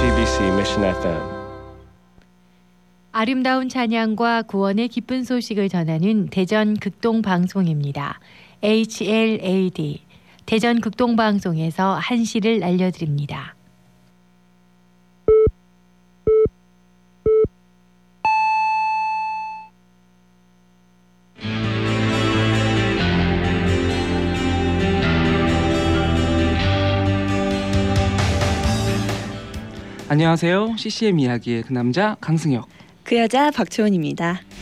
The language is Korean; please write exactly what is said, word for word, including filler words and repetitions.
제이티비씨 Mission 에프엠. 아름다운 찬양과 구원의 기쁜 소식을 전하는 대전 극동방송입니다. 에이치엘에이디 대전 극동방송에서 한시를 알려드립니다. 안녕하세요. 씨씨엠 이야기의 그 남자 강승혁, 그 여자 박초은입니다.